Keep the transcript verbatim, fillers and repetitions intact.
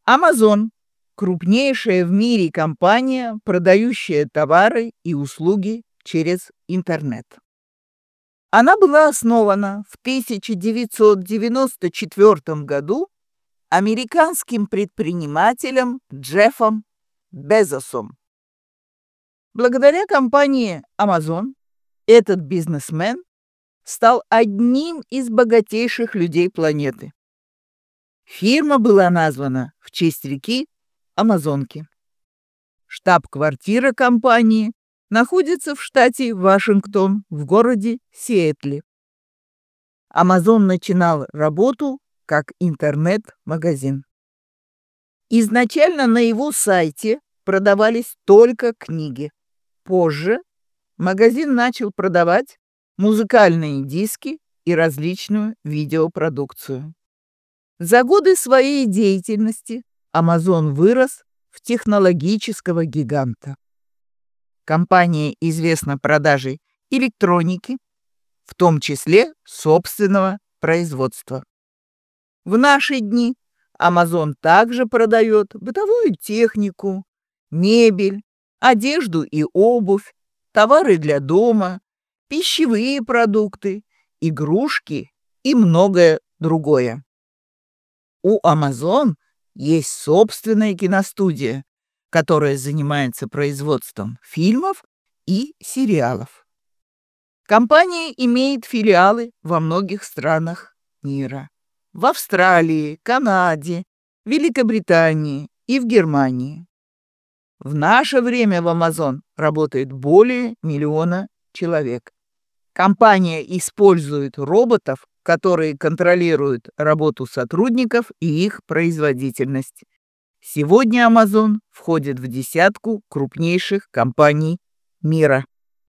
Amazon– крупнейшая в мире компания, продающая товары и услуги через интернет. Она была основана в тысяча девятьсот девяносто четвёртом году американским предпринимателем Джеффом Безосом. Благодаря компании Amazon этот бизнесмен стал одним из богатейших людей планеты. Фирма была названа в честь реки Амазонки. Штаб-квартира компании находится в штате Вашингтон, в городе Сиэтле. Amazon начинал работу как интернет-магазин. Изначально на его сайте продавались только книги. Позже магазин начал продавать музыкальные диски и различную видеопродукцию. За годы своей деятельности Amazon вырос в технологического гиганта. Компания известна продажей электроники, в том числе собственного производства. В наши дни Amazon также продает бытовую технику, мебель, одежду и обувь, товары для дома, пищевые продукты, игрушки и многое другое. У Amazon есть собственная киностудия, которая занимается производством фильмов и сериалов. Компания имеет филиалы во многих странах мира. В Австралии, Канаде, Великобритании и в Германии. В наше время в Amazon работает более миллиона человек. Компания использует роботов, которые контролируют работу сотрудников и их производительность. Сегодня Amazon входит в десятку крупнейших компаний мира.